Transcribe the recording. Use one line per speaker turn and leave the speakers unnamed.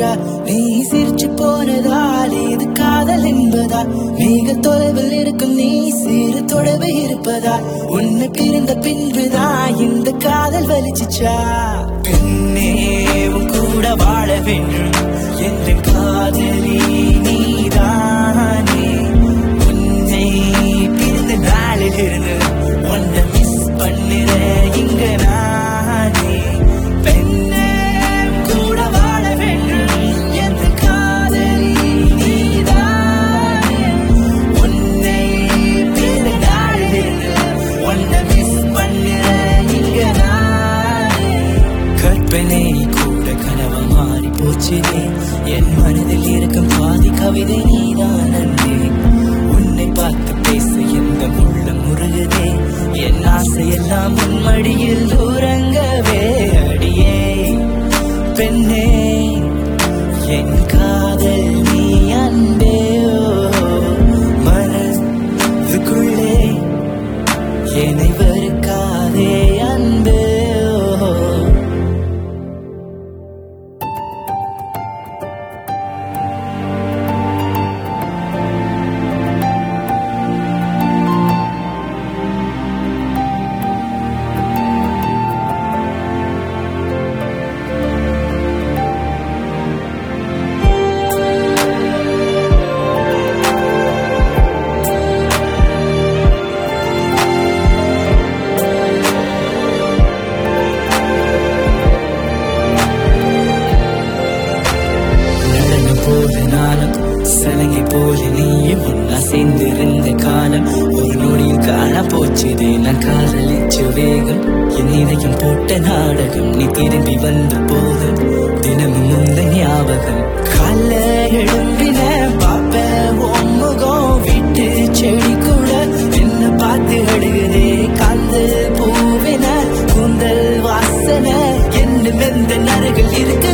வலிச்சிச்சா? நீ சிரிச்சு போனதால் இது காதல் என்பதா? மிக தொலைவில் இருக்கும் நீ சிறு தொடர்பு இருப்பதா? உன்னை பிரிந்த பின்புதான் இந்த காதல் வலிச்சிச்சா? பெண்ணே உன் கூட வாழ வேண்டும் என்ற காதலி நீதானே. உன்னை பிரிந்த நாளில் இருந்து ஒன்றை மிஸ் பண்ணுற இங்க நானே. பெண்ணே கூட வாழ வேண்டும் என்ற காதலி நீதானே. உன்னை பிரிந்த நாளில் இருந்து ஒன்றை மிஸ் பண்ணுற இங்க நானே. கற்பனை கூட கனவா மாறி போச்சுதே. என் மனதில் இருக்கும் பாதி கவிதை நீதான் அன்றே. உன்னை பார்த்து பேச எந்த உள்ளம் முருகுதே. என் ஆசையெல்லாம் உன் மடியில் உறங்கவே. அடியே பெண்ணே என் காதல் நீ அன்பே. மனதுக்குள்ளே என்னை வெறுக்காதே அன்பே. சலங்கை போல நீயும் ஒன்னா சேர்ந்திருந்த காலம் ஒரு நொடியில் காண போச்சுதே. நான் காதலிச்ச வேகம் என் இதயம் போட்ட நாடகம். நீ திரும்பி வந்த போது தினமும் உந்த ஞாபகம். கால எழும்பின பாப்ப முகம் விட்டு செடி கூட என்ன பார்த்து அழுகுதே. காந்தல் பூவின கூந்தல் வாசனை என்ன வெந்த நரகள் இருக்கு.